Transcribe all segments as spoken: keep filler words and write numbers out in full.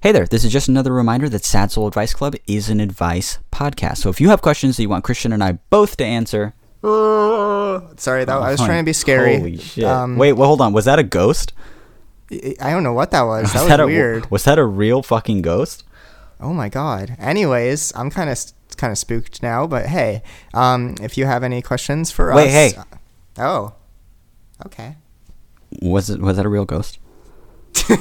Hey there, this is just another reminder that Sad Soul Advice Club is an advice podcast. So if you have questions that you want Christian and I both to answer... Uh, sorry, that, oh, I was trying to be scary. Holy shit. Um, Wait, well, hold on. Was that a ghost? I don't know what that was. That was, was that weird. A, was that a real fucking ghost? Oh my god. Anyways, I'm kind of kind of spooked now, but hey, um, if you have any questions for Wait, us... Wait, hey. Oh. Okay. Was it? Was that a real ghost? You're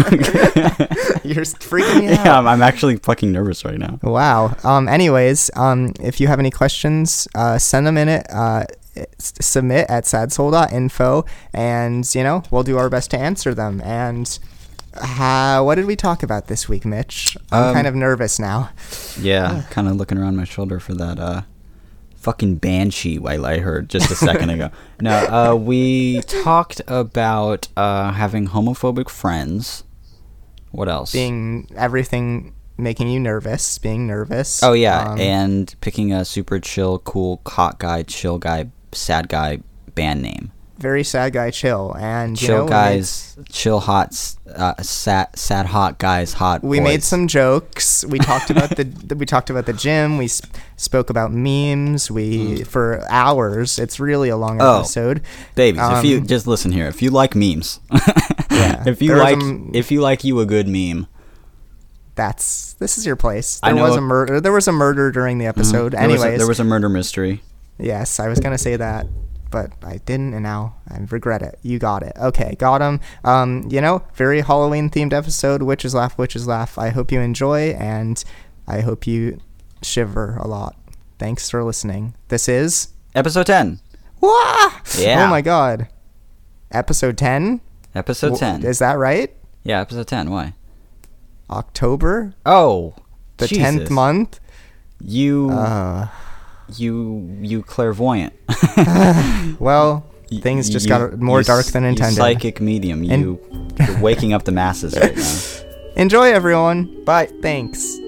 freaking me out. Yeah, I'm, I'm actually fucking nervous right now. Wow. Um. Anyways, um, if you have any questions, uh, send them in it. Uh, submit at sadsoul dot info, and you know we'll do our best to answer them. And uh, what did we talk about this week, Mitch? I'm um, kind of nervous now. Yeah, kind of looking around my shoulder for that. Uh, fucking banshee while I heard just a second ago. No, uh, we talked about uh, having homophobic friends. What else? Being everything making you nervous, being nervous. Oh, yeah, um, and picking a super chill, cool, hot guy, chill guy, sad guy band name. Very sad guy, chill. And chill you know, guys, chill hot, uh, sad, sad hot guys, hot We boys. made some jokes. We talked about the we talked about the gym. We sp- spoke about memes. We mm. for hours. It's really a long oh, episode. Babies, um, if you just listen here, if you like memes, yeah, if you like a, if you like you a good meme, that's this is your place. There I know was a, a murder. There was a murder during the episode. Mm-hmm. Anyways, there was, a, there was a murder mystery. Yes, I was gonna say that, but I didn't, and now I regret it. You got it. Okay, got him. Um, you know, very Halloween-themed episode. Witches laugh, witches laugh. I hope you enjoy, and I hope you shiver a lot. Thanks for listening. This is... Episode ten. Wah! Yeah. Oh my god. Episode ten? Episode ten. Is that right? Yeah, episode ten. Why? October? Oh, The Jesus. tenth month? You... Uh... You... You clairvoyant. Well... Things just you, got more dark than intended. You psychic medium. You, you're waking up the masses right now. Enjoy, everyone. Bye. Thanks.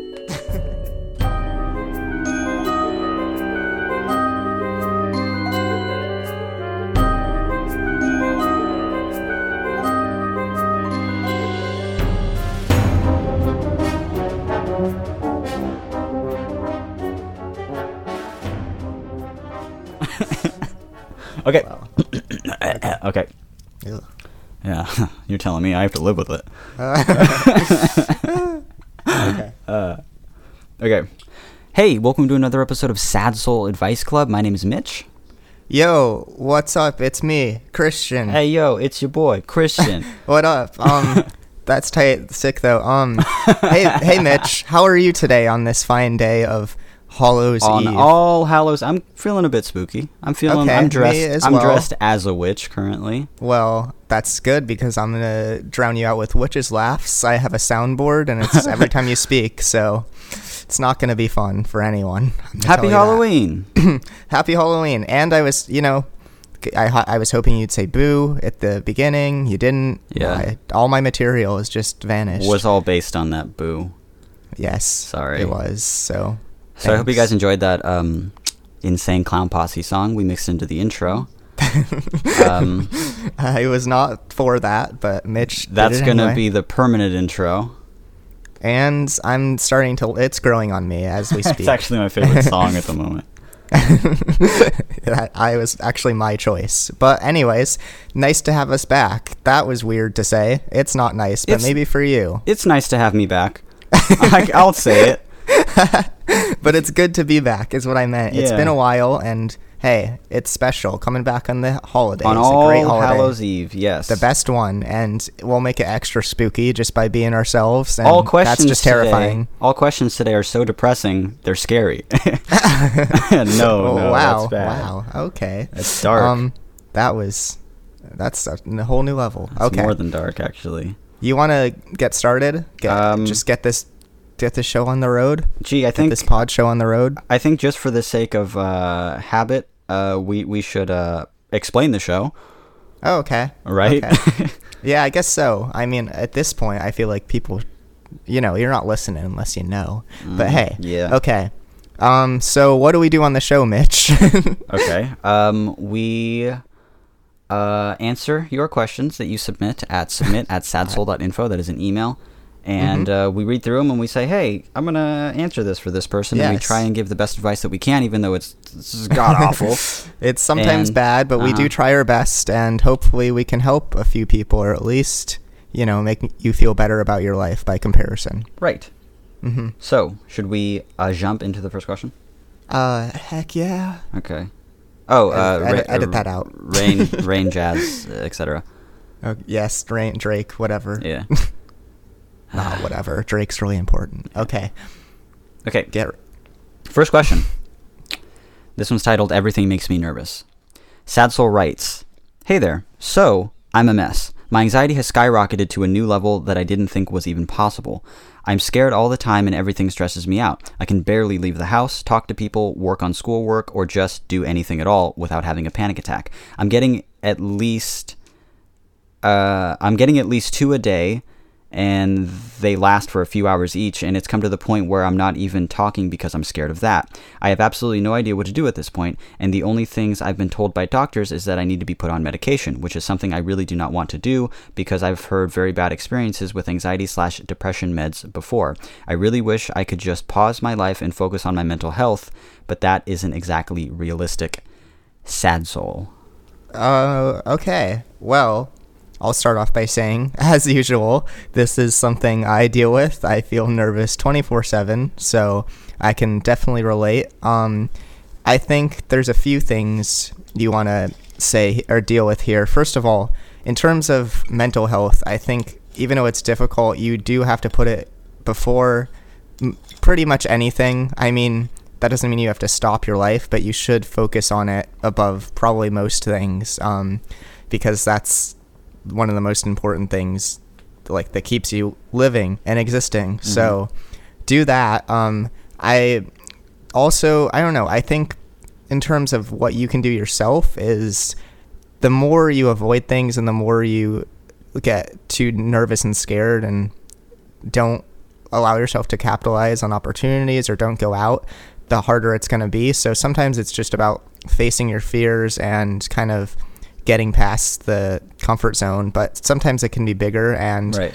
Okay. Wow. Okay. Ew. Yeah, you're telling me I have to live with it. Uh, okay. Uh, okay. Hey, welcome to another episode of Sad Soul Advice Club. My name is Mitch. Yo, what's up? It's me, Christian. Hey, yo, it's your boy, Christian. What up? Um, that's tight, sick though. Um, hey, hey, Mitch, how are you today on this fine day of Hallows on Eve? All Hallows, I'm feeling a bit spooky. I'm feeling. Okay, I'm dressed. me as I'm well. dressed as a witch currently. Well, that's good because I'm gonna drown you out with witches' laughs. I have a soundboard, and it's every time you speak, so it's not gonna be fun for anyone. Happy Halloween! Happy Halloween! And I was, you know, I I was hoping you'd say boo at the beginning. You didn't. Yeah. I, all my material has just vanished. Was all based on that boo. Yes. Sorry. It was so. So I hope you guys enjoyed that um, Insane Clown Posse song we mixed into the intro. um, I was not for that, but Mitch did That's it going to anyway. be the permanent intro. And I'm starting to... It's growing on me as we speak. It's actually my favorite song at the moment. That I was actually my choice. But anyways, nice to have us back. That was weird to say. It's not nice, but It's, maybe for you. It's nice to have me back. I, I'll say it. But it's good to be back is what I meant. Yeah. It's been a while, and hey, it's special coming back on the holidays. On a All great holiday. Hallows Eve, yes. The best one, and we'll make it extra spooky just by being ourselves. And all questions that's just terrifying. Today, all questions today are so depressing, they're scary. no, oh, no, wow, that's bad. Wow, okay. It's dark. Um, that was, that's a, a whole new level. It's okay. more than dark, actually. You want to get started? Get, Um, just get this, get this show on the road. Gee, I Get think this pod show on the road. I think just for the sake of uh, habit, uh, we we should uh, explain the show. Oh, okay. Right? Okay. Yeah, I guess so. I mean, at this point, I feel like people, you know, you're not listening unless you know. Mm, but hey, yeah. Okay. Um. So, what do we do on the show, Mitch? Okay. Um. We uh answer your questions that you submit at submit at sadsoul dot info. That is an email. And Mhm. uh, we read through them and we say, hey, I'm going to answer this for this person. And we Yes. try and give the best advice that we can, even though it's, it's god-awful. It's sometimes And- bad, but we uh-huh. do try our best, and hopefully we can help a few people, or at least, you know, make you feel better about your life by comparison. Right. Mm-hmm. So, should we uh, jump into the first question? Uh, heck yeah. Okay. Oh, uh, Edit- edit- ra- edit uh, that out. Rain, rain, jazz, et cetera. Oh, yes, Drake, Drake, whatever. Yeah. Not whatever. Drake's really important. Okay. Okay. Get. First question. This one's titled Everything Makes Me Nervous. Sad Soul writes, hey there. So, I'm a mess. My anxiety has skyrocketed to a new level that I didn't think was even possible. I'm scared all the time and everything stresses me out. I can barely leave the house, talk to people, work on schoolwork, or just do anything at all without having a panic attack. I'm getting at least... Uh, I'm getting at least two a day, and they last for a few hours each, and it's come to the point where I'm not even talking because I'm scared of that. I have absolutely no idea what to do at this point, and the only things I've been told by doctors is that I need to be put on medication, which is something I really do not want to do because I've heard very bad experiences with anxiety slash depression meds before. I really wish I could just pause my life and focus on my mental health, but that isn't exactly realistic. Sad Soul. Uh, okay. Well, I'll start off by saying, as usual, this is something I deal with. I feel nervous twenty-four seven, so I can definitely relate. Um, I think there's a few things you want to say or deal with here. First of all, in terms of mental health, I think even though it's difficult, you do have to put it before m- pretty much anything. I mean, that doesn't mean you have to stop your life, but you should focus on it above probably most things, um, because that's one of the most important things, like, that keeps you living and existing. Mm-hmm. So do that. Um, I also, I don't know, I think in terms of what you can do yourself is the more you avoid things and the more you get too nervous and scared and don't allow yourself to capitalize on opportunities or don't go out, the harder it's going to be. So sometimes it's just about facing your fears and kind of getting past the comfort zone, but sometimes it can be bigger. And Right.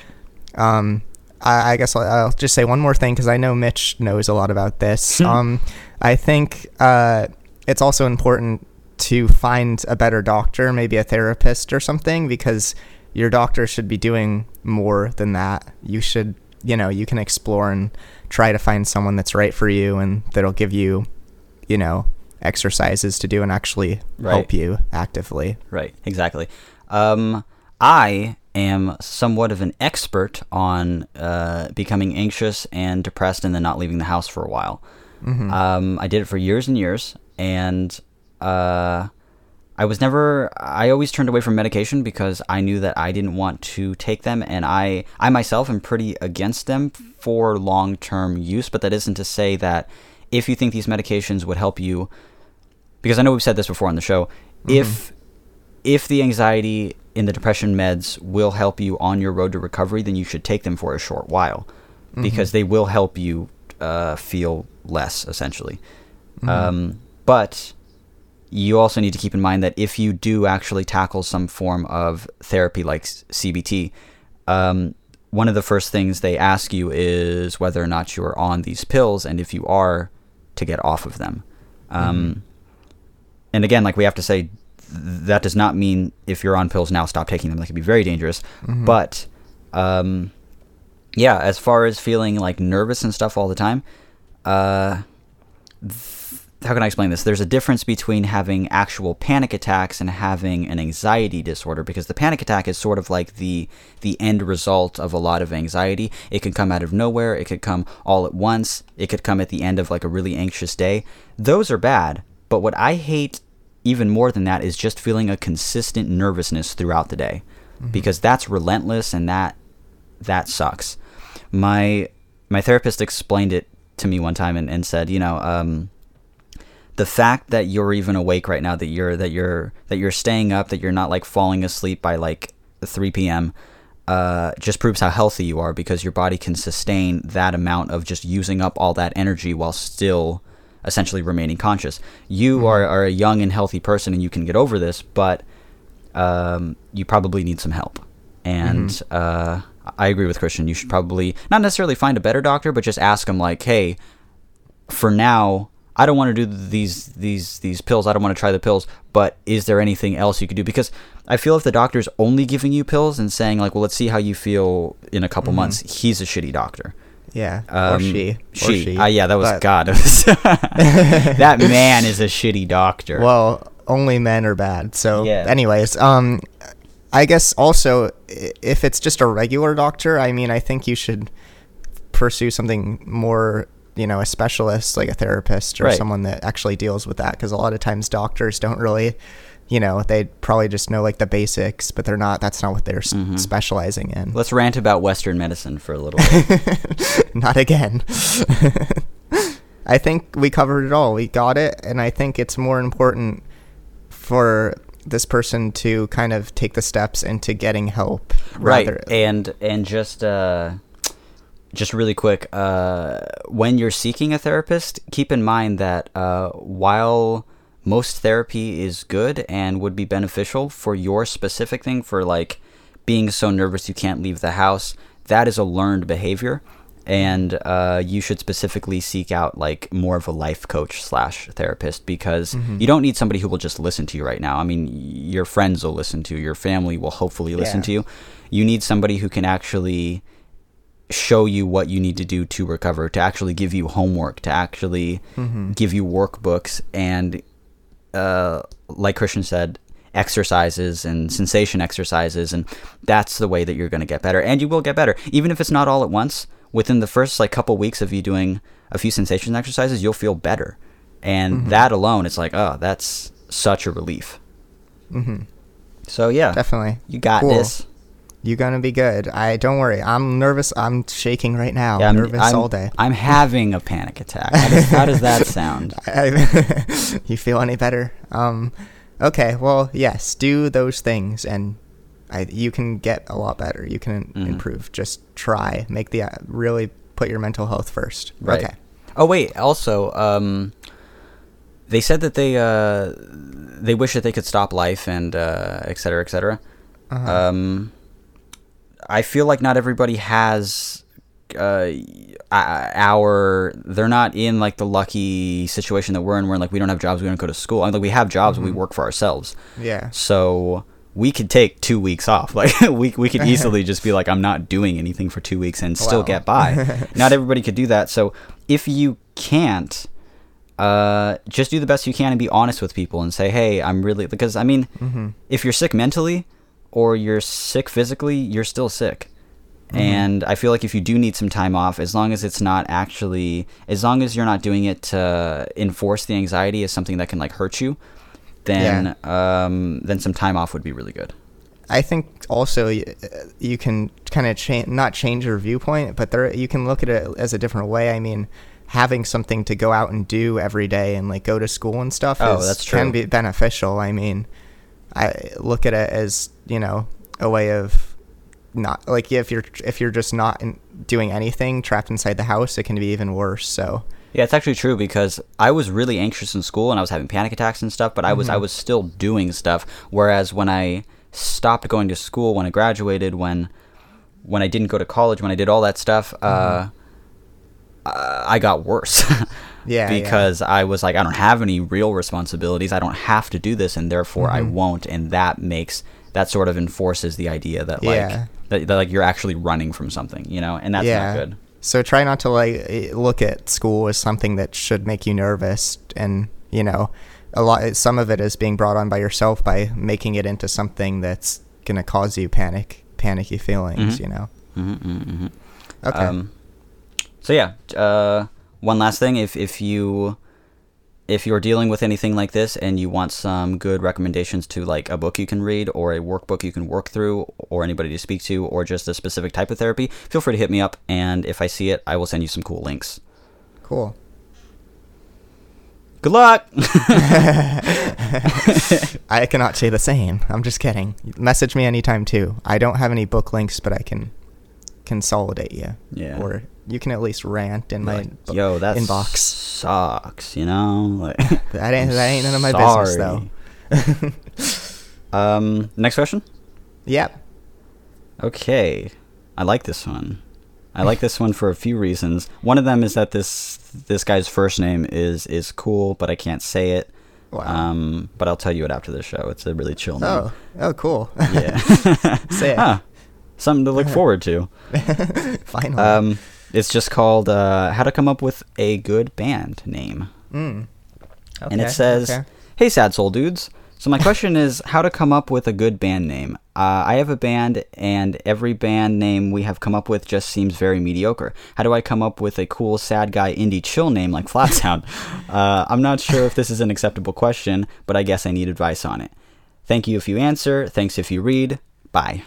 um, I, I guess I'll, I'll just say one more thing, because I know Mitch knows a lot about this. um, I think uh, it's also important to find a better doctor, maybe a therapist or something, because your doctor should be doing more than that. You should, you know, you can explore and try to find someone that's right for you and that'll give you, you know, exercises to do and actually Right. help you actively. Right, exactly. Um, I am somewhat of an expert on uh, becoming anxious and depressed and then not leaving the house for a while. Mm-hmm. Um, I did it for years and years, and uh, I was never, I always turned away from medication because I knew that I didn't want to take them, and I, I myself am pretty against them for long-term use, but that isn't to say that if you think these medications would help you, because I know we've said this before on the show, mm-hmm. if if the anxiety in the depression meds will help you on your road to recovery, then you should take them for a short while, mm-hmm. because they will help you uh, feel less, essentially. Mm-hmm. Um, but you also need to keep in mind that if you do actually tackle some form of therapy like C B T, um, one of the first things they ask you is whether or not you're on these pills, and if you are, to get off of them. Um, mm-hmm. And again, like we have to say, th- that does not mean if you're on pills now, stop taking them. That can be very dangerous. Mm-hmm. But um, yeah, as far as feeling like nervous and stuff all the time, uh, th- how can I explain this? There's a difference between having actual panic attacks and having an anxiety disorder, because the panic attack is sort of like the the end result of a lot of anxiety. It can come out of nowhere. It could come all at once. It could come at the end of like a really anxious day. Those are bad. But what I hate even more than that is just feeling a consistent nervousness throughout the day, mm-hmm. because that's relentless and that that sucks. My my therapist explained it to me one time and, and said, you know, um, the fact that you're even awake right now, that you're that you're that you're staying up, that you're not like falling asleep by like three p.m. Uh, just proves how healthy you are, because your body can sustain that amount of just using up all that energy while still essentially remaining conscious. You mm-hmm. are, are a young and healthy person and you can get over this, but um, you probably need some help. And mm-hmm. uh, I agree with Christian. You should probably not necessarily find a better doctor, but just ask him like, hey, for now, I don't want to do these these these pills. I don't want to try the pills, but is there anything else you could do? Because I feel if the doctor's only giving you pills and saying like, well, let's see how you feel in a couple mm-hmm. months, he's a shitty doctor. Yeah, um, or she. She. Or she. Uh, yeah, that was but... God. It was that man is a shitty doctor. Well, only men are bad. So, yeah. anyways, um, I guess also if it's just a regular doctor, I mean, I think you should pursue something more, you know, a specialist like a therapist or right. someone that actually deals with that. Because a lot of times doctors don't really, you know, they probably just know like the basics, but they're not, that's not what they're mm-hmm. specializing in. Let's rant about Western medicine for a little bit. Not again. I think we covered it all. We got it. And I think it's more important for this person to kind of take the steps into getting help. Right. Rather. And, and just, uh, just really quick, uh, when you're seeking a therapist, keep in mind that, uh, while most therapy is good and would be beneficial for your specific thing, for like being so nervous you can't leave the house, that is a learned behavior. And uh, you should specifically seek out like more of a life coach slash therapist, because mm-hmm. you don't need somebody who will just listen to you right now. I mean, your friends will listen to you, your family will hopefully listen yeah. to you. You need somebody who can actually show you what you need to do to recover, to actually give you homework, to actually mm-hmm. give you workbooks, and uh, like Christian said, exercises and sensation exercises, and that's the way that you're going to get better. And you will get better, even if it's not all at once. Within the first like couple weeks of you doing a few sensation exercises, you'll feel better, and mm-hmm. that alone, it's like, oh, that's such a relief. Mm-hmm. So yeah, definitely, you got cool. this. You're gonna be good. I don't worry. I'm nervous. I'm shaking right now. Yeah, I'm I'm nervous I'm, all day. I'm having a panic attack. How does, how does that sound? I, you feel any better? Um, okay. Well, yes. Do those things, and I, you can get a lot better. You can mm-hmm. improve. Just try. Make the uh, really put your mental health first. Right. Okay. Oh wait. Also, um, they said that they uh, they wish that they could stop life and uh, et cetera, et cetera. Uh-huh. Um, I feel like not everybody has uh, our. They're not in like the lucky situation that we're in, where like we don't have jobs, we don't go to school. I mean, like we have jobs, mm-hmm. but we work for ourselves. Yeah. So we could take two weeks off. Like we we could easily just be like, I'm not doing anything for two weeks and still wow. get by. Not everybody could do that. So if you can't, uh, just do the best you can and be honest with people and say, hey, I'm really, because I mean, mm-hmm. if you're sick mentally or you're sick physically, you're still sick. Mm-hmm. And I feel like if you do need some time off, as long as it's not actually, as long as you're not doing it to enforce the anxiety as something that can like hurt you, then yeah. um, then some time off would be really good. I think also you, you can kind of change, not change your viewpoint, but there you can look at it as a different way. I mean, having something to go out and do every day and like go to school and stuff oh, is, that's true. can be beneficial. I mean, I look at it as, you know, a way of not like if you're if you're just not in, doing anything, trapped inside the house, it can be even worse. So. Yeah, it's actually true, because I was really anxious in school and I was having panic attacks and stuff, but I was mm-hmm. I was still doing stuff. Whereas when I stopped going to school, when I graduated, when when I didn't go to college, when I did all that stuff, mm-hmm. uh, I got worse. yeah, because yeah. I was like, I don't have any real responsibilities. I don't have to do this, and therefore mm-hmm. I won't. And that makes that sort of enforces the idea that like yeah. that, that like you're actually running from something, you know, and that's yeah. not good. So try not to like look at school as something that should make you nervous, and you know, a lot. Some of it is being brought on by yourself by making it into something that's gonna cause you panic, panicky feelings. Mm-hmm. You know. Mm-hmm, mm-hmm. Okay. Um, so yeah, uh, one last thing: if if you if you're dealing with anything like this and you want some good recommendations to like a book you can read or a workbook you can work through or anybody to speak to or just a specific type of therapy, feel free to hit me up, and if I see it, I will send you some cool links. Cool. Good luck! I cannot say the same. I'm just kidding. Message me anytime too. I don't have any book links, but I can consolidate you. Yeah. Or you can at least rant in my like, bo- yo, that inbox. Sucks, you know. Like, that ain't that ain't none of my sorry. business though. um, next question. Yep. Okay. I like this one. I like this one for a few reasons. One of them is that this this guy's first name is is cool, but I can't say it. Wow. Um, but I'll tell you it after the show. It's a really chill name. Oh, oh, cool. Yeah. Say it. Huh. Something to look forward to. Finally. Um, it's just called uh, How to Come Up with a Good Band Name. Mm. Okay, And it says, okay. Hey, Sad Soul Dudes. So my question is how to come up with a good band name. Uh, I have a band, and every band name we have come up with just seems very mediocre. How do I come up with a cool, sad guy, indie chill name like Flat Sound? uh, I'm not sure if this is an acceptable question, but I guess I need advice on it. Thank you if you answer. Thanks if you read. Bye.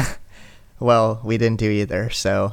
Well, we didn't do either, so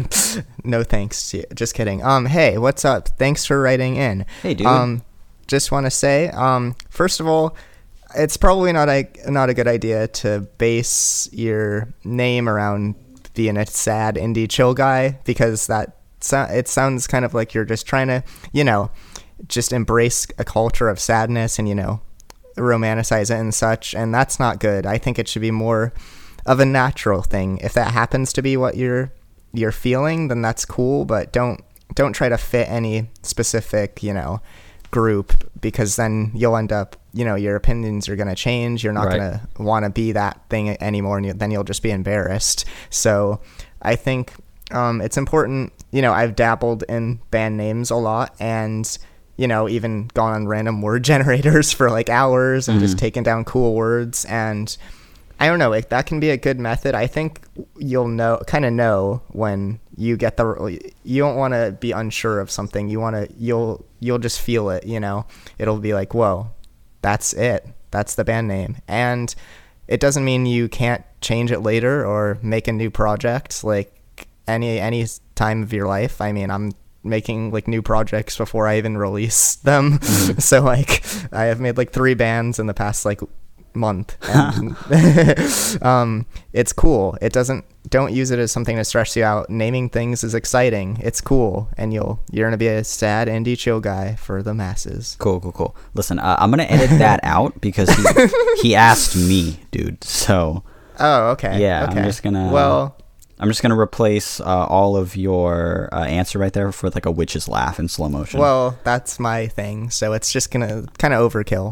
no thanks to you. Just kidding. Um, hey, what's up? Thanks for writing in. Hey, dude. Um, just want to say, um, first of all, it's probably not a not a good idea to base your name around being a sad indie chill guy, because that so, it sounds kind of like you're just trying to, you know, just embrace a culture of sadness and, you know, romanticize it and such, and that's not good. I think it should be more of a natural thing. If that happens to be what you're you're feeling, then that's cool, but don't don't try to fit any specific, you know, group, because then you'll end up, you know, your opinions are going to change. You're not Right. going to want to be that thing anymore, and you, then you'll just be embarrassed. So I think um, it's important, you know, I've dabbled in band names a lot, and, you know, even gone on random word generators for like hours and Mm-hmm. just taken down cool words. And I don't know, like that can be a good method. I think you'll know, kind of know when you get the, you don't want to be unsure of something. You want to, you'll, you'll just feel it, you know, it'll be like, whoa, that's it. That's the band name. And it doesn't mean you can't change it later or make a new project like any, any time of your life. I mean, I'm making like new projects before I even release them. Mm-hmm. So like I have made like three bands in the past like month, and um it's cool. It doesn't, don't use it as something to stress you out. Naming things is exciting. It's cool, and you'll you're gonna be a sad indie chill guy for the masses. Cool, cool, cool. Listen, uh, I'm going to edit that out because he, he asked me, dude. So, Oh, okay. Yeah, okay. I'm just gonna- well I'm just going to replace uh, all of your uh, answer right there with like a witch's laugh in slow motion. well that's my thing, so it's just gonna kind of overkill.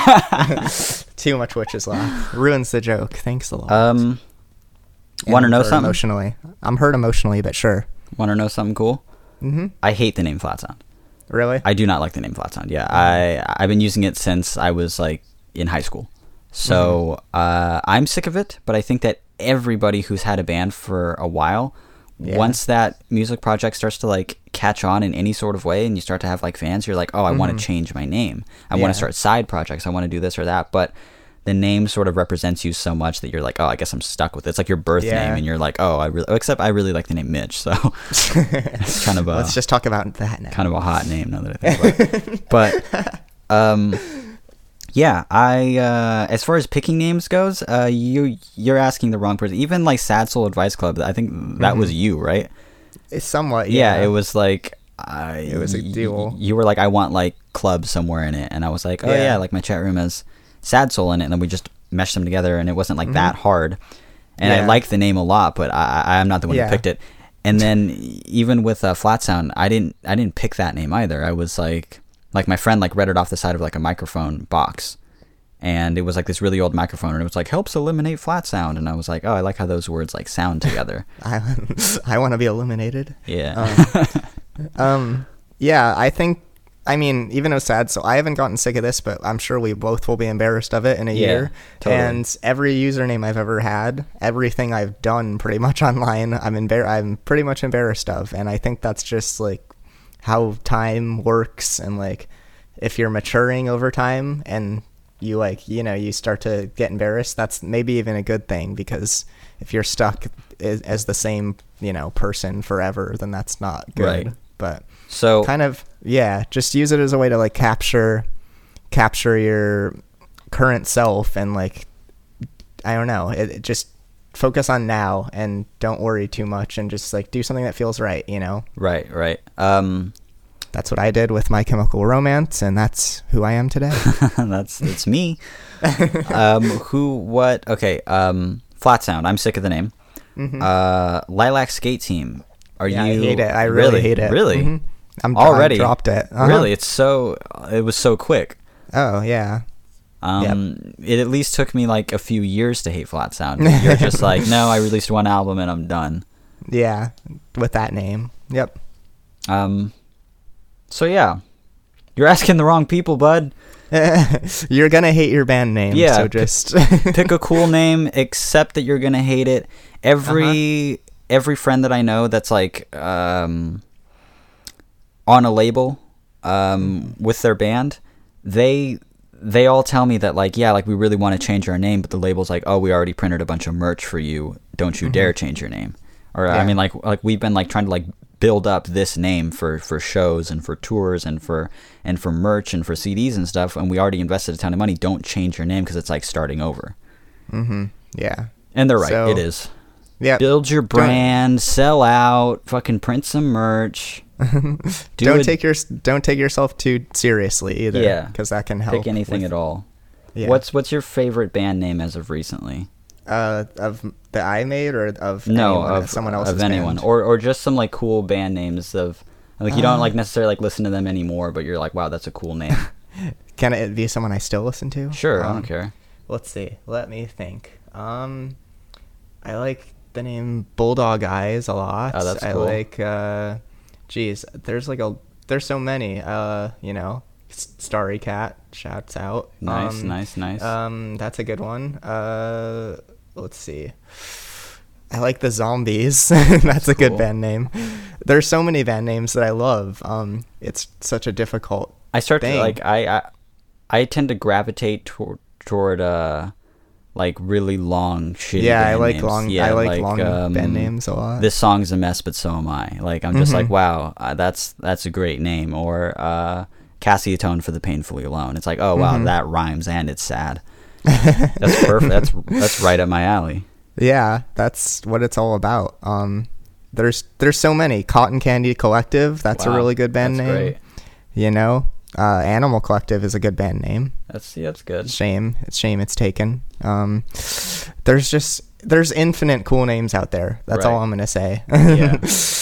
Too much witches laugh ruins the joke. Thanks a lot. um, And want to I'm know hurt something? emotionally I'm hurt emotionally, but sure. Want to know something cool? Mm-hmm. I hate the name Flat Sound. Really? I do not like the name Flat Sound. Yeah, I I've been using it since I was like in high school. So uh, I'm sick of it, but I think that everybody who's had a band for a while, Yeah. once that music project starts to like catch on in any sort of way, and you start to have like fans, you're like, oh, I want to change my name. I want Yeah. to start side projects. I want to do this or that. But the name sort of represents you so much that you're like, oh, I guess I'm stuck with it. It's like your birth Yeah. name, and you're like, oh, I really. Except I really like the name Mitch, so it's kind of a Let's just talk about that now. kind of a hot name now that I think about it. But um yeah, I uh as far as picking names goes, uh you you're asking the wrong person. Even like Sad Soul Advice Club, I think that was you, right? It's somewhat, Yeah, yeah. it was like I It was a y- duel. You were like, I want like club somewhere in it, and I was like, oh Yeah. yeah, like my chat room has Sad Soul in it, and then we just meshed them together, and it wasn't like that hard. And I Yeah. like the name a lot, but I I- I'm not the one Yeah. who picked it. And then even with uh, Flat Sound, I didn't I didn't pick that name either. I was like like my friend like read it off the side of like a microphone box, and it was like this really old microphone, and it was like helps eliminate flat sound, and I was like, oh, I like how those words like sound together. I, I want to be eliminated. Yeah. Um, yeah, I think, I mean, even though sad, so I haven't gotten sick of this, but I'm sure we both will be embarrassed of it in a Yeah, year. totally. And every username I've ever had, everything I've done pretty much online, I'm embar- I'm pretty much embarrassed of. And I think that's just like how time works, and like if you're maturing over time and you like, you know, you start to get embarrassed, that's maybe even a good thing, because if you're stuck as, as the same, you know, person forever, then that's not good. Right. But So kind of, yeah, just use it as a way to like capture capture your current self, and like, I don't know, it, it just focus on now and don't worry too much, and just like do something that feels right, you know. right, right. Um, That's what I did with My Chemical Romance, and that's who I am today. that's that's me. um, who? What? Okay. Um, Flat Sound. I'm sick of the name. Mhm. Uh, Lilac Skate Team. Are Yeah, you? I hate it. I really, hate it. Really? Mhm. I'm Already I dropped it. Uh-huh. Really? It's so. It was so quick. Oh yeah. Um, It at least took me like a few years to hate Flat Sound. But you're just like, no, I released one album and I'm done. Yeah, with that name. Yep. Um, so yeah, you're asking the wrong people, bud. You're gonna hate your band name. Yeah, So pick- just Pick a cool name, accept that you're gonna hate it. Every every friend that I know that's like um on a label um with their band, they they all tell me that like, yeah, like we really want to change our name, but the label's like, oh, we already printed a bunch of merch for you. Don't you dare change your name. Or I Yeah. mean, like like we've been like trying to like build up this name for for shows and for tours and for and for merch and for C Ds and stuff, and we already invested a ton of money. Don't change your name because it's like starting over. Mhm. Yeah. And they're right, So- it is. Yeah. Build your brand, sell out, fucking print some merch. Do don't a- take your don't take yourself too seriously either. Yeah. Because that can help. pick anything with- at all. Yeah. What's what's your favorite band name as of recently? uh of that I made or of No, anyone, of someone else's of anyone, band? or or just some like cool band names of like you don't Uh. like necessarily like listen to them anymore, but you're like, wow, that's a cool name. Can it be someone I still listen to? Sure, I Um, don't care. Let's see. Let me think. Um, I like the name Bulldog Eyes a lot. Oh, that's I cool. like. Uh, geez, there's like a there's so many. Uh, you know, S- Starry Cat shouts out. Nice, Um, nice, nice. Um, that's a good one. Uh, let's see. I like the Zombies. That's a good Cool. band name. There's so many band names that I love. Um, it's such a difficult. I start to thing. like I, I I tend to gravitate toward toward uh like really long shitty Yeah, I band like names. long. Yeah, I like, long um, band names a lot. This song's a mess, but so am I. Like I'm just like, Mhm. wow, uh, that's that's a great name. Or uh, Cassie Atone for the Painfully Alone. It's like, oh wow, Mhm. that rhymes and it's sad. That's perfect. That's that's right up my alley. Yeah, that's what it's all about. Um, there's there's so many. Cotton Candy Collective. That's Wow, a really good band that's name. great. You know, uh, Animal Collective is a good band name. That's yeah, that's good. Shame, it's shame it's taken. Um, there's just there's infinite cool names out there. That's all Right. I'm gonna say. Yeah.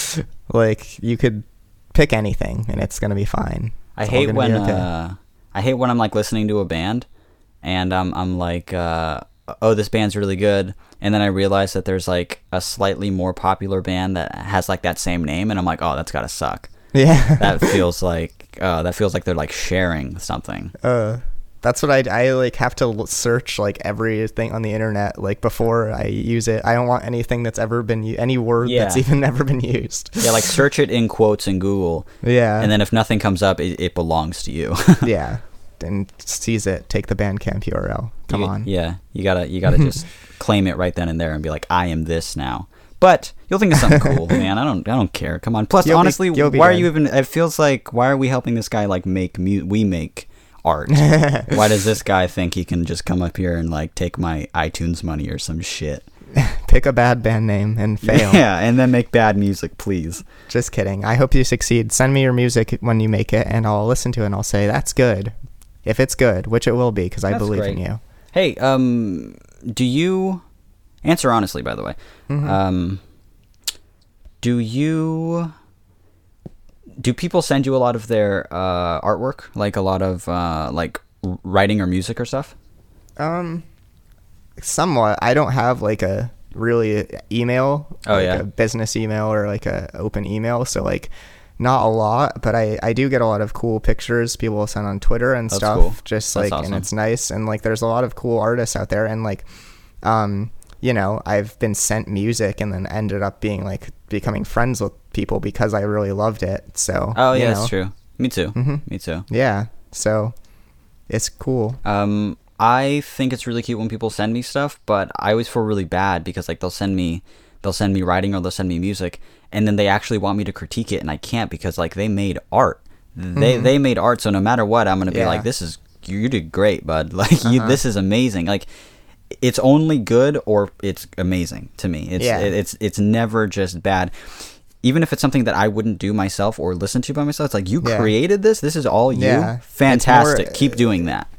Like you could pick anything and it's gonna be fine. I It's all hate gonna when be okay. uh, I hate when I'm like listening to a band, and I'm I'm like, uh, oh, this band's really good, and then I realize that there's like a slightly more popular band that has like that same name, and I'm like, oh, that's gotta suck. Yeah. That feels like uh, that feels like they're like sharing something. Uh, that's what I I like have to l- search like everything on the internet like before I use it. I don't want anything that's ever been u- any word that's Yeah. even never been used. Yeah, like search it in quotes in Google, Yeah. and then if nothing comes up, it, it belongs to you. yeah. And seize it. Take the Bandcamp U R L. Come You- on. Yeah, you gotta you gotta just claim it right then and there and be like, I am this now. But you'll think of something cool, man. I don't I don't care. Come on. Plus, You'll be- honestly, you'll be why are good. you even? It feels like why are we helping this guy like make mu- we make art? Why does this guy think he can just come up here and like take my iTunes money or some shit? Pick a bad band name and fail. Yeah, and then make bad music, please. Just kidding. I hope you succeed. Send me your music when you make it, and I'll listen to it and I'll say, that's good. If it's good, which it will be, because I That's believe great. in you. Hey, um, do you answer honestly? By the way, Mhm. um, do you do people send you a lot of their uh, artwork, like a lot of uh, like w- writing or music or stuff? Um, somewhat. I don't have like a really email, Oh, like yeah. a business email or like a open email. So like, not a lot, but I I do get a lot of cool pictures people will send on Twitter and That's stuff. cool. Just That's like, awesome. and it's nice. And like, there's a lot of cool artists out there, and like, um, you know, I've been sent music and then ended up being like becoming friends with people because I really loved it. So Oh you yeah, know, that's true. Me too. Mhm. Me too. Yeah. So it's cool. Um, I think it's really cute when people send me stuff, but I always feel really bad because like they'll send me, they'll send me writing or they'll send me music, and then they actually want me to critique it, and I can't because like they made art. They Mhm. they made art, so no matter what, I'm gonna be Yeah. like, this is you, you did great, bud. Like you, Uh-huh. this is amazing. Like it's only good or it's amazing to me. It's Yeah. it, it's it's never just bad. Even if it's something that I wouldn't do myself or listen to by myself, it's like you Yeah. created this. This is all you. Yeah. It's Fantastic. more- Keep doing that.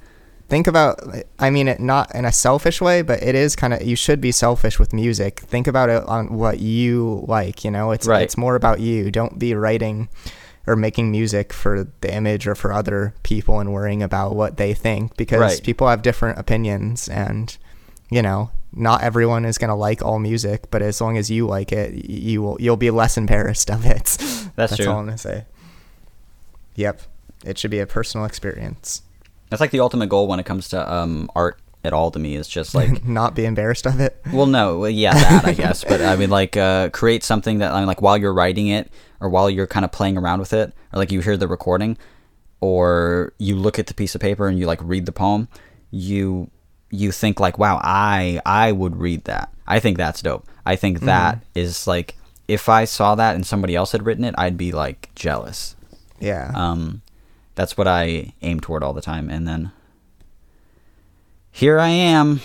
think about, I mean it not in a selfish way, but it is kind of, you should be selfish with music. Think about it on what you like, you know. It's right. it's more about you. Don't be writing or making music for the image or for other people and worrying about what they think, because right. people have different opinions, and you know, not everyone is going to like all music, but as long as you like it, you will you'll be less embarrassed of it. That's, That's true. all I'm going to say. Yep. It should be a personal experience. That's like the ultimate goal when it comes to um, art at all to me, is just like... not be embarrassed of it. Well, no. Well, yeah, that, I guess. But I mean, like, uh, create something that, I mean, like, while you're writing it, or while you're kind of playing around with it, or like you hear the recording, or you look at the piece of paper and you like read the poem, you you think like, wow, I I would read that. I think that's dope. I think that mm-hmm. is like, if I saw that and somebody else had written it, I'd be like jealous. Yeah. Um, that's what I aim toward all the time. And then here I am.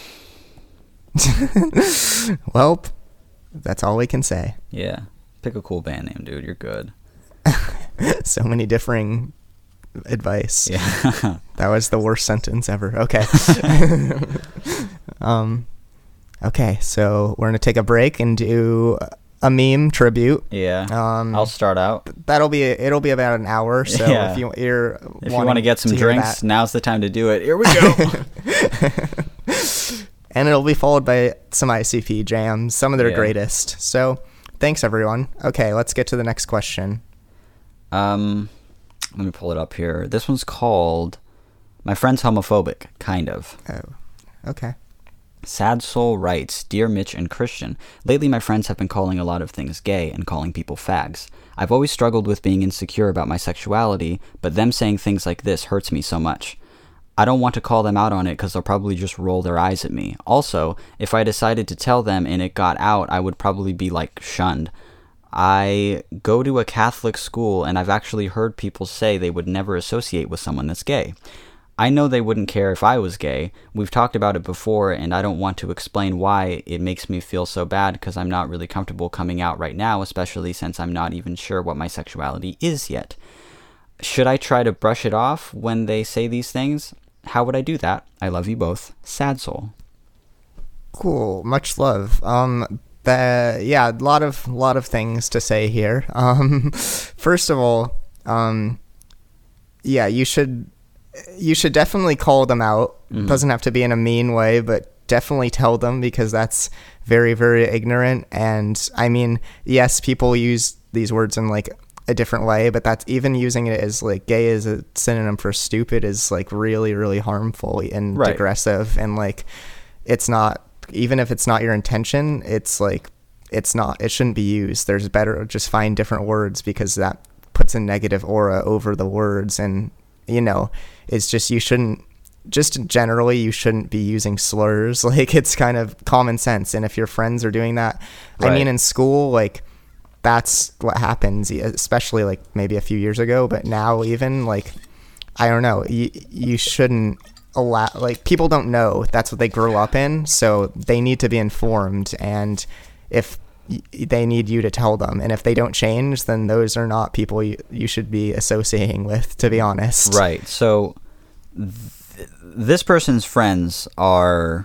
Well, that's all we can say. Yeah. Pick a cool band name, dude. You're good. So many differing advice. Yeah. That was the worst sentence ever. Okay. um, okay, so we're going to take a break and do a meme tribute. Yeah. Um, I'll start out. That'll be, it'll be about an hour. So yeah. if you, you're if you want to get some drinks, now's the time to do it. Here we go. And it'll be followed by some I C P jams, some of their yeah. greatest. So thanks, everyone. Okay, let's get to the next question. Um, let me pull it up here. This one's called "My Friend's Homophobic," kind of. Oh, okay. Sad Soul writes, "Dear Mitch and Christian, lately my friends have been calling a lot of things gay and calling people fags. I've always struggled with being insecure about my sexuality, but them saying things like this hurts me so much. I don't want to call them out on it because they'll probably just roll their eyes at me. Also, if I decided to tell them and it got out, I would probably be, like, shunned. I go to a Catholic school, and I've actually heard people say they would never associate with someone that's gay. I know they wouldn't care if I was gay. We've talked about it before, and I don't want to explain why it makes me feel so bad because I'm not really comfortable coming out right now, especially since I'm not even sure what my sexuality is yet. Should I try to brush it off when they say these things? How would I do that? I love you both. Sad Soul." Cool. Much love. Um, the, yeah, a lot of, lot of things to say here. Um, first of all, um, yeah, you should, you should definitely call them out. Mm-hmm. Doesn't have to be in a mean way, but definitely tell them, because that's very, very ignorant. And I mean, yes, people use these words in like a different way, but that's, even using it as like gay as a synonym for stupid is like really, really harmful and right. aggressive. And like, it's not, even if it's not your intention, it's like, it's not, it shouldn't be used. There's better, just find different words, because that puts a negative aura over the words. And, you know, it's just, you shouldn't, just generally, you shouldn't be using slurs. Like, it's kind of common sense. And if your friends are doing that, right. I mean, in school, like, that's what happens, especially like maybe a few years ago, but now even like, I don't know, you, you shouldn't allow, like, people don't know, that's what they grew up in, so they need to be informed. And if y- they need you to tell them, and if they don't change, then those are not people you, you should be associating with, to be honest. Right. So th- this person's friends are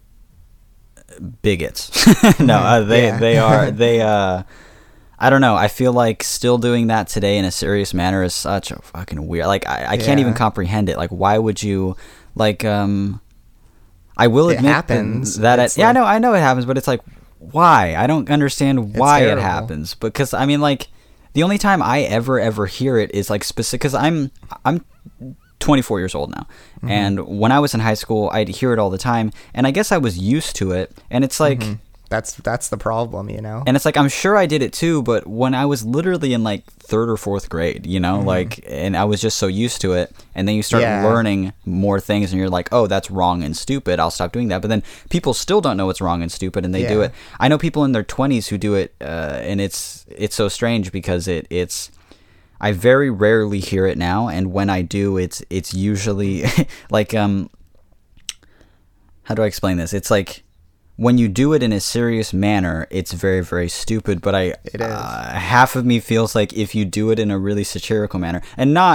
bigots. no, uh, they, yeah. they are, they, uh, I don't know. I feel like still doing that today in a serious manner is such a fucking weird. Like, I, I yeah. can't even comprehend it. Like, why would you, like, um, I will admit it happens. that, it, like, yeah, I know, I know it happens, but it's like, why? I don't understand why it happens. Because, I mean, like, the only time I ever, ever hear it is, like, specific, because I'm, I'm twenty-four years old now. Mm-hmm. And when I was in high school, I'd hear it all the time. And I guess I was used to it. And it's like, mm-hmm. That's that's the problem, you know? And it's like, I'm sure I did it too, but when I was literally in like third or fourth grade, you know, mm-hmm. like, and I was just so used to it. And then you start yeah. learning more things and you're like, oh, that's wrong and stupid. I'll stop doing that. But then people still don't know what's wrong and stupid, and they yeah. do it. I know people in their twenties who do it, uh, and it's it's so strange because it it's, I very rarely hear it now. And when I do, it's it's usually like, um, how do I explain this? It's like, when you do it in a serious manner, it's very, very stupid. But I, it is. Uh, half of me feels like if you do it in a really satirical manner, and not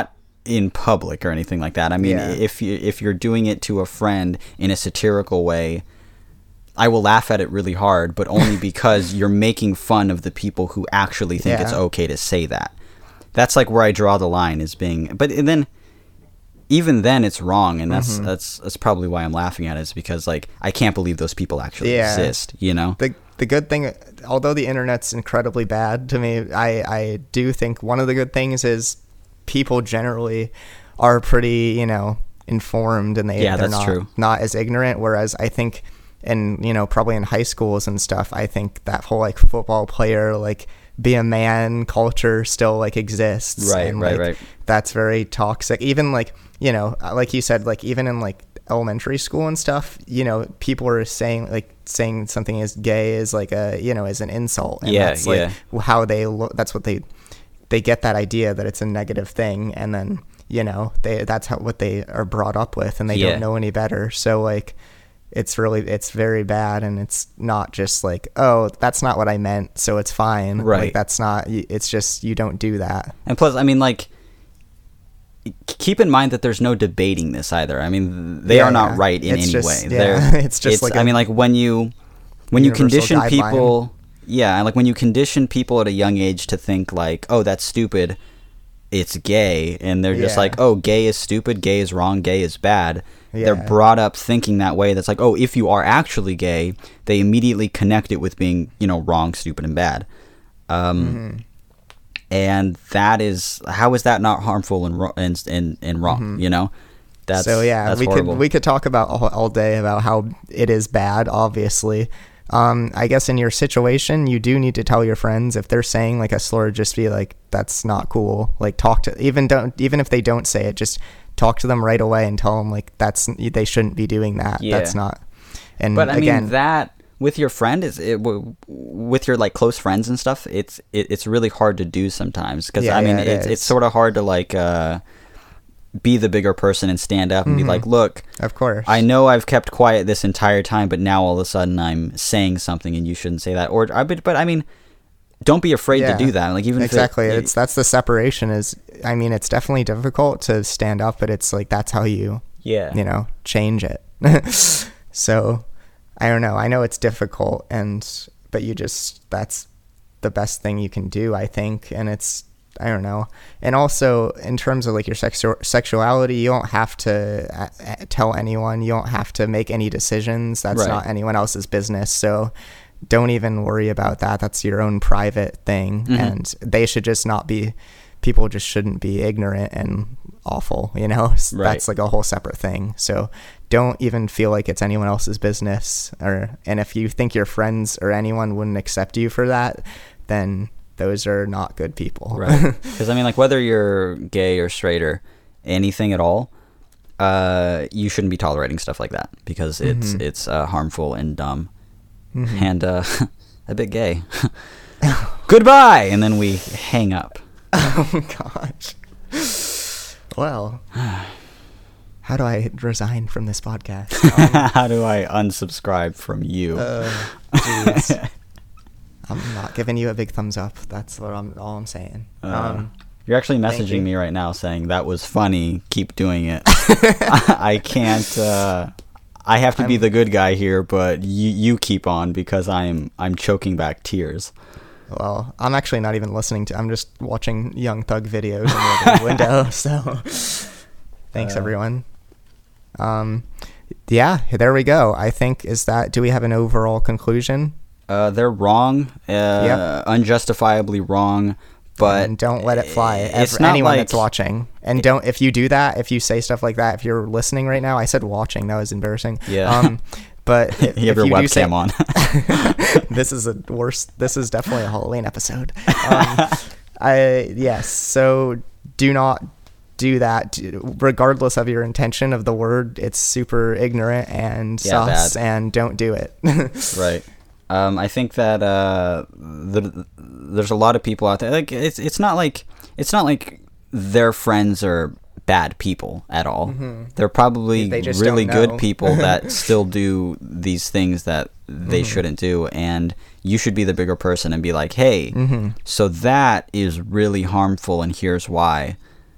in public or anything like that. I mean, Yeah. if you if you're doing it to a friend in a satirical way, I will laugh at it really hard, but only because you're making fun of the people who actually think Yeah. it's okay to say that. That's like where I draw the line, is being, but then even then it's wrong, and that's Mm-hmm. that's that's probably why I'm laughing at it, is because like I can't believe those people actually Yeah. exist, you know? The the good thing, although the internet's incredibly bad to me, I I do think one of the good things is people generally are pretty, you know, informed, and they Yeah, they're that's not true. not as ignorant. Whereas I think, and you know, probably in high schools and stuff, I think that whole like football player, like be a man culture still like exists. Right, and, right, like, right. That's very toxic. Even like, you know, like you said, like even in like elementary school and stuff, you know, people are saying like saying something as gay is like a, you know, as an insult. And Yeah, that's like yeah. how they look. That's what they they get that idea that it's a negative thing, and then you know they that's how what they are brought up with, and they Yeah. don't know any better. So like it's really it's very bad, and it's not just like, oh, that's not what I meant, so it's fine. Right. Like that's not. It's just you don't do that. And plus, I mean, like, keep in mind that there's no debating this either. I mean, they Yeah, are not yeah. right in It's any just- way. yeah, They're, it's just like I a mean, like when you when you universal condition guideline. people, yeah, like when you condition people at a young age to think like, oh, that's stupid, it's gay, and they're just Yeah. like, oh, gay is stupid, gay is wrong, gay is bad. They're Yeah. brought up thinking that way. That's like, oh, if you are actually gay, they immediately connect it with being, you know, wrong, stupid, and bad. Um, Mm-hmm. And that is, how is that not harmful and wro- and and, and wrong? You know, that's Mm-hmm. so yeah, that's we horrible. could we could talk about all, all day about how it is bad. Obviously, um, I guess in your situation, you do need to tell your friends if they're saying like a slur. Just be like, that's not cool. Like talk to even don't even if they don't say it, just talk to them right away and tell them like that's they shouldn't be doing that. Yeah. That's not. And But I again, mean that with your friend is it w- with your like close friends and stuff. It's it, it's really hard to do sometimes because Yeah, I mean yeah, it it's is. it's sort of hard to like uh, be the bigger person and stand up and be like, look, of course, I know I've kept quiet this entire time, but now all of a sudden I'm saying something and you shouldn't say that. Or I but, but I mean, don't be afraid Yeah, to do that. Like even exactly, if it, it's that's the separation. Is I mean, it's definitely difficult to stand up, but it's like that's how you yeah you know, change it. So I don't know. I know it's difficult, and but you just that's the best thing you can do, I think. And it's I don't know. And also in terms of like your sexu- sexuality, you don't have to uh, uh, tell anyone. You don't have to make any decisions. That's Right. not anyone else's business. So don't even worry about that. That's your own private thing, Mhm. and they should just not be. People just shouldn't be ignorant and awful, you know. S- Right. That's like a whole separate thing. So don't even feel like it's anyone else's business. Or and if you think your friends or anyone wouldn't accept you for that, then those are not good people. Right. Because I mean, like whether you're gay or straight or anything at all, uh, you shouldn't be tolerating stuff like that because it's Mhm. it's uh, harmful and dumb Mhm. and uh, a bit gay. Goodbye, and then we hang up. Oh gosh. Well, how do I resign from this podcast? Um, How do I unsubscribe from you? uh, jeez. I'm not giving you a big thumbs up. That's what I'm, all I'm saying. Uh, Um, You're actually thank messaging you. me right now saying that was funny. Keep doing it. I can't. Uh, I have to be I'm- the good guy here, but you you keep on because I'm I'm choking back tears. well, I'm actually not even listening to. I'm just watching Young Thug videos in the other window. So, thanks Uh, everyone. Um, yeah, there we go. I think is that. Do we have an overall conclusion? Uh, they're wrong, uh, Yep. unjustifiably wrong, but And don't let it fly. It's Ever, not anyone like, that's watching, and don't if you do that, if you say stuff like that, if you're listening right now, I said watching. That was embarrassing. Yeah. Um, but if, you have if your do say- webcam on. This is a worse. This is definitely a Halloween episode. Um, I yes. So do not do that, regardless of your intention of the word. It's super ignorant and Yeah, sus, bad. and don't do it. Right. Um, I think that uh, the, there's a lot of people out there. Like it's it's not like it's not like their friends are bad people at all. They're probably They just really don't know. good people that still do these things that they Mm-hmm. shouldn't do, and you should be the bigger person and be like, hey, Mm-hmm. so that is really harmful, and here's why.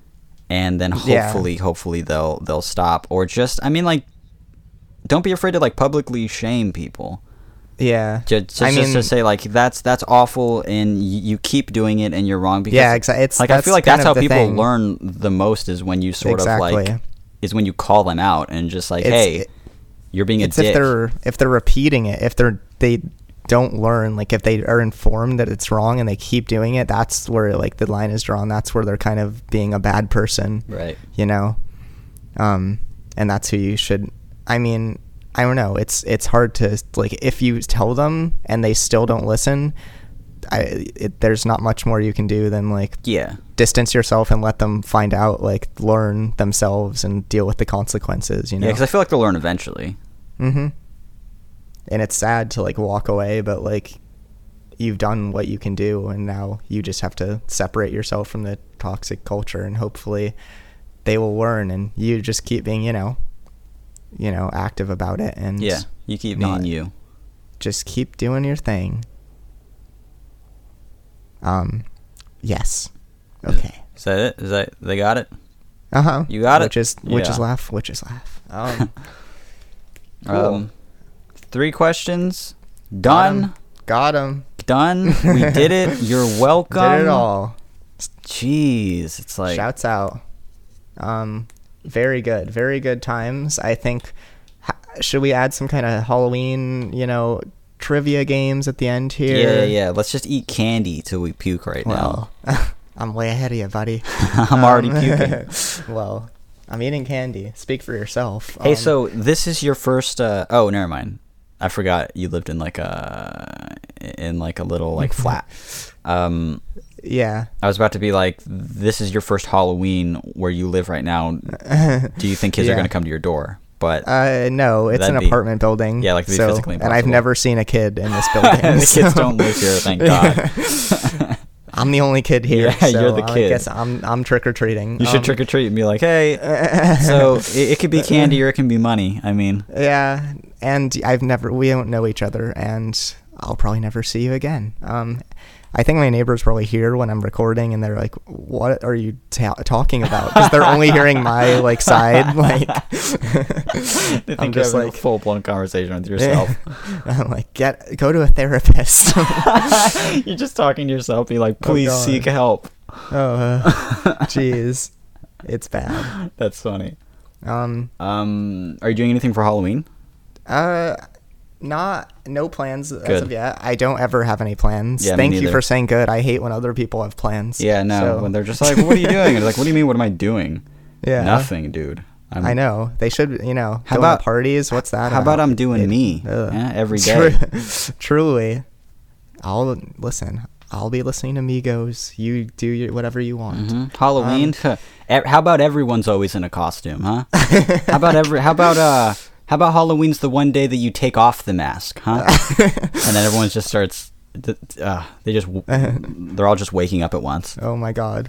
and then Yeah. hopefully, hopefully they'll they'll stop, or just, I mean, like, don't be afraid to like publicly shame people. Yeah. Just, just, I just mean, to say like that's that's awful, and y- you keep doing it, and you're wrong. Because yeah, exactly. It's like I feel like kind that's of how the people thing. learn the most, is when you sort Exactly. of like is when you call them out and just like, It's- hey, it- you're being a It's dick. if they're if they're repeating it, if they're they don't learn, like if they are informed that it's wrong and they keep doing it, that's where like the line is drawn. That's where they're kind of being a bad person, Right. you know. Um, and that's who you should. I mean, I don't know. It's it's hard to like if you tell them and they still don't listen. I it, there's not much more you can do than like Yeah. distance yourself and let them find out, like learn themselves and deal with the consequences. You know. Yeah, because I feel like they'll learn eventually. Mm-hmm. And it's sad to like walk away, but like you've done what you can do, and now you just have to separate yourself from the toxic culture, and hopefully they will learn, and you just keep being, you know, you know, active about it, and Yeah, you keep not- being you. just keep doing your thing. Um, yes. Okay. Is that it? Is that they got it? Uh huh. You got it? Which is which is Yeah. laugh. Which is laugh. Um, cool. Um, three questions. Done. Got him. Done. We did it. You're welcome. Did it all. Jeez, it's like Shouts out. Um, very good, very good times. I think. Ha- should we add some kind of Halloween, you know, trivia games at the end here? yeah, yeah, yeah. Let's just eat candy till we puke right Well, I'm way ahead of you, buddy. now. I'm already Um, puking. Well, I'm eating candy. Speak for yourself. Hey, Um, so this is your first. Uh, oh, never mind. I forgot you lived in like a in like a little like flat. Um, yeah. I was about to be like, this is your first Halloween where you live right now. Do you think kids are Yeah. going to come to your door? But Uh, no, it's That'd an be- apartment building. yeah, like, it'd be so, physically and I've impossible. never seen a kid in this building. the so- kids don't live here, thank God. I'm the only kid here. Yeah, so you're the I kid. guess I'm I'm trick or treating. You should trick or treat and be like, hey. So it, it could be candy or it can be money. I mean, Yeah, and I've never we don't know each other, and I'll probably never see you again. Um, I think my neighbors probably hear when I'm recording, and they're like, "What are you ta- talking about?" Because they're only hearing my like side. Like, they think I'm you're just having like a full blown conversation with yourself. I'm like, get go to a therapist. You're just talking to yourself. Be like, please God. seek help. Oh, uh, jeez, it's bad. That's funny. Um, Um, are you doing anything for Halloween? uh, not no plans as Good. of yet. I don't ever have any plans. Yeah, me Thank you neither. for saying good. I hate when other people have plans. Yeah, no. So- When they're just like, what are you doing? And it's like, what do you mean? What am I doing? yeah, Nothing, dude. I'm, I know they should. You know, How going about- to parties? What's that? How about I'm doing It- me ugh. yeah, every day? Tru- Truly, I'll listen. I'll be listening to Migos. You do your, whatever you want. Mhm. Halloween. Um, E- how about everyone's always in a costume, huh? How about every? How about uh? How about Halloween's the one day that you take off the mask, huh? And then everyone just starts. th- Uh, they just. w- They're all just waking up at once. Oh my god.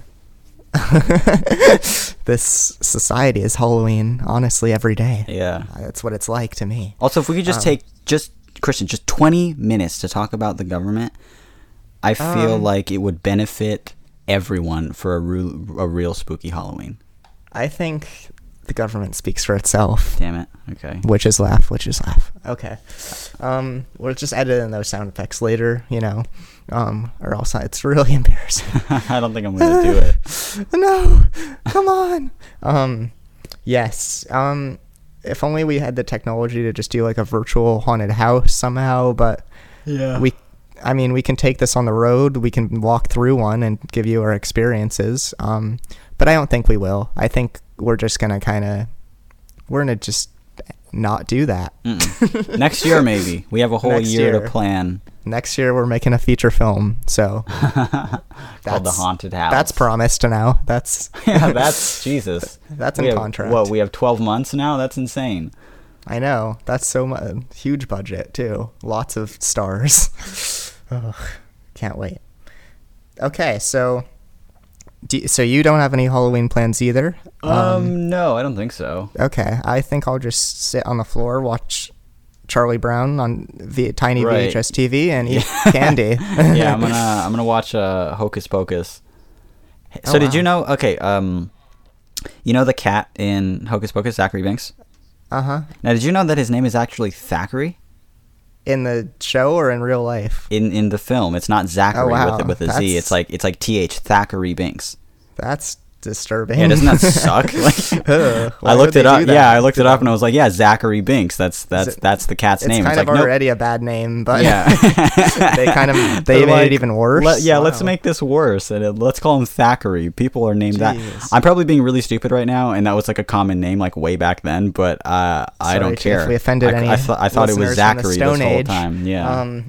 This society is Halloween, honestly, every day. Yeah. That's what it's like to me. Also, if we could just Um, take just Christian just twenty minutes to talk about the government, I feel Um, like it would benefit everyone for a real, a real spooky Halloween. I think the government speaks for itself. Damn it. Okay. Witches laugh, witches laugh. Okay. Um, we'll just edit in those sound effects later, you know. Um, or else it's really embarrassing. I don't think I'm gonna do it. No, come on. Um, yes. Um, if only we had the technology to just do like a virtual haunted house somehow, but Yeah. we, I mean, we can take this on the road. We can walk through one and give you our experiences. Um, but I don't think we will. I think we're just gonna kind of, we're gonna just not do that. Mm-mm. Next year, maybe. We have a whole Next year, year. to plan. Next year we're making a feature film, so Called The That's- Haunted House. that's promised now. That's yeah, that's Jesus. that's We in have- contract. What, we have twelve months now? That's insane. I know. That's so much. Huge budget, too. Lots of stars. Ugh, can't wait. Okay, so... Do, so you don't have any Halloween plans either? Um, no, I don't think so. Okay, I think I'll just sit on the floor, watch Charlie Brown on v- tiny Right. V H S T V, and eat candy. Yeah, I'm gonna I'm gonna watch uh, Hocus Pocus. So Oh, did you wow. know? Okay, um, You know the cat in Hocus Pocus, Zachary Binks? Uh-huh. Now, did you know that his name is actually Thackeray? In the show or in real life? In in the film, it's not Zachary Oh, wow. with with a Z. That's- It's like it's like T H Thackeray Binks. That's disturbing. Yeah, doesn't that suck? Like, Ugh, why I would looked they it up. do that Yeah, I looked to it up them? and I was like, yeah, Zachary Binks. That's that's it- that's the cat's It's name. kind It's of like, nope. already a bad name, but Yeah. they kind of they They're made like, it even worse. Let, yeah, let's Wow. make this worse, and it, let's call him Thackeray. People are named that. Jeez. I'm probably being really stupid right now, and that was like a common name like way back then. But uh, I Sorry don't if care. we offended I, any I, th- I thought it was listeners from the Zachary Stone this whole Age. time. Yeah. Um,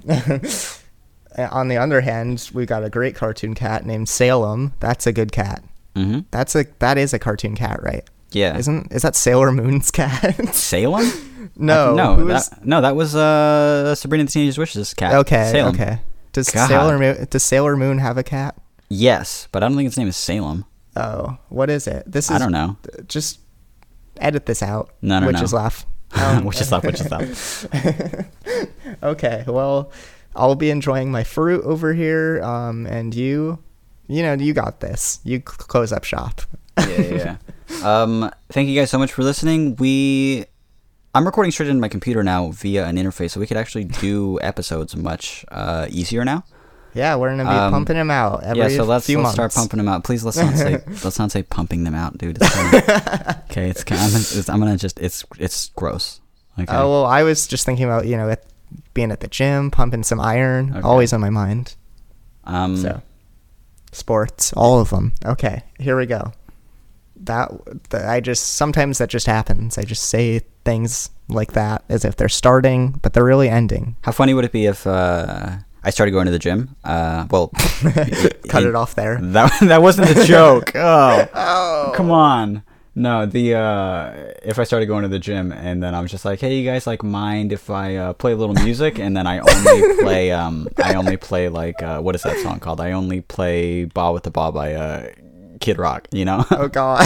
on the other hand, we got a great cartoon cat named Salem. That's a good cat. mm-hmm. That's a that is a cartoon cat, right? Yeah. Isn't is that Sailor Moon's cat? Salem? no, I- no, who that, is- no, that was uh, Sabrina the Teenage Witch's cat. okay, Salem. okay. Does God. Sailor Moon does Sailor Moon have a cat? Yes, but I don't think its name is Salem. Oh, what is it? This is I don't know. Just edit this out. No, no, which no. is laugh. Um, which is up, which is up. Okay, well, I'll be enjoying my fruit over here, um, and you, you know, you got this. You c- close up shop. yeah, yeah, yeah. Um, thank you guys so much for listening. We, I'm recording straight into my computer now via an interface, so we could actually do episodes much uh, easier now. Yeah, we're gonna be Um, pumping them out every yeah, so let's few let's months. start pumping them out. Please let's not say let's not say pumping them out, dude. It's gonna, okay, it's, kind of- it's I'm gonna just it's it's gross. Okay. Oh well, I was just thinking about you know at, being at the gym, pumping some iron, Okay. always on my mind. um, So, sports, all of them. Okay, here we go. That, that I just sometimes that just happens. I just say things like that as if they're starting, but they're really ending. how funny would it be if uh, I started going to the gym? Uh, well, Cut it off there. That that wasn't a joke. Oh. Oh, Come on. No, the uh if I started going to the gym and then I was just like, "Hey, you guys like mind if I uh, play a little music?" and then I only play um I only play like uh what is that song called? I only play Ball with the Ball by uh Kid Rock, you know? Oh God.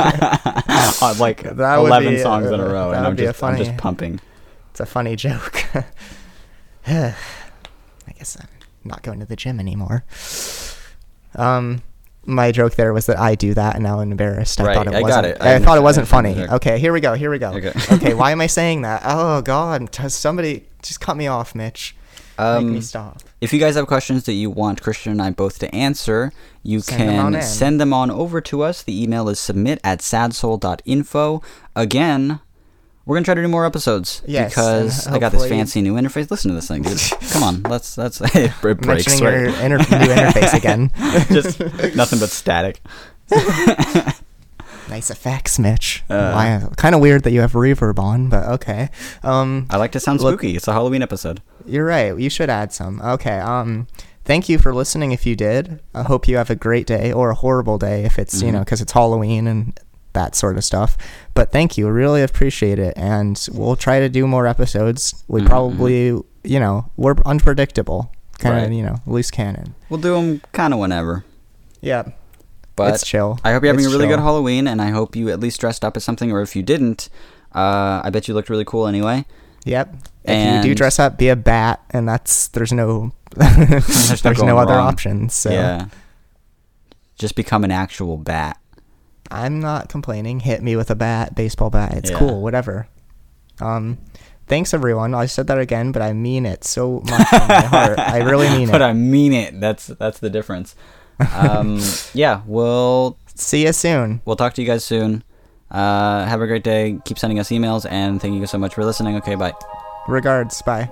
Uh, like That would eleven be, songs in a uh, row that and would I'm be a just I'm just funny- pumping. It's a funny joke. I guess I'm not going to the gym anymore. Um, my joke there was that I do that, and now I'm embarrassed. I Right, thought it I got wasn't. it. I I, thought it understand- wasn't I funny. understand the joke. Okay, here we go. Here we go. Okay. Okay, why am I saying that? Oh God, t- somebody just cut me off, Mitch. Make Um me stop. If you guys have questions that you want Christian and I both to answer, you Send them on can in. send them on over to us. The email is submit at sadsoul dot info. Again, we're going to try to do more episodes Yes, because and I got this hopefully- fancy new interface. Listen to this thing, dude. Come on, let's, let's, it breaks, Mentioning your right? inter- new interface again. Just nothing but static. Nice effects, Mitch. Uh, Why? Kind of weird that you have reverb on, but okay. Um, I like to sound Look- spooky. It's a Halloween episode. You're right. You should add some. Okay. Um, thank you for listening. If you did, I hope you have a great day or a horrible day if it's you Mhm. know because it's Halloween and that sort of stuff. But thank you. Really appreciate it, and we'll try to do more episodes. We Mhm, probably you know we're unpredictable, kind of Right. you know loose cannon. We'll do them kind of whenever. Yeah, But it's chill. I hope you're having It's a really chill. good Halloween, and I hope you at least dressed up as something, or if you didn't, uh, I bet you looked really cool anyway. Yep. If you do And- dress up, be a bat, and that's there's no there's, no no, going other wrong. options. So Yeah. Just become an actual bat. I'm not complaining. Hit me with a bat, baseball bat. It's Yeah. cool, whatever. Um, thanks everyone. I said that again, but I mean it so much from my heart. I really mean But it. I mean it. That's that's the difference. Um, yeah, we'll See you soon. we'll talk to you guys soon. Uh, have a great day. Keep sending us emails, and thank you so much for listening. Okay, bye. Regards. Bye.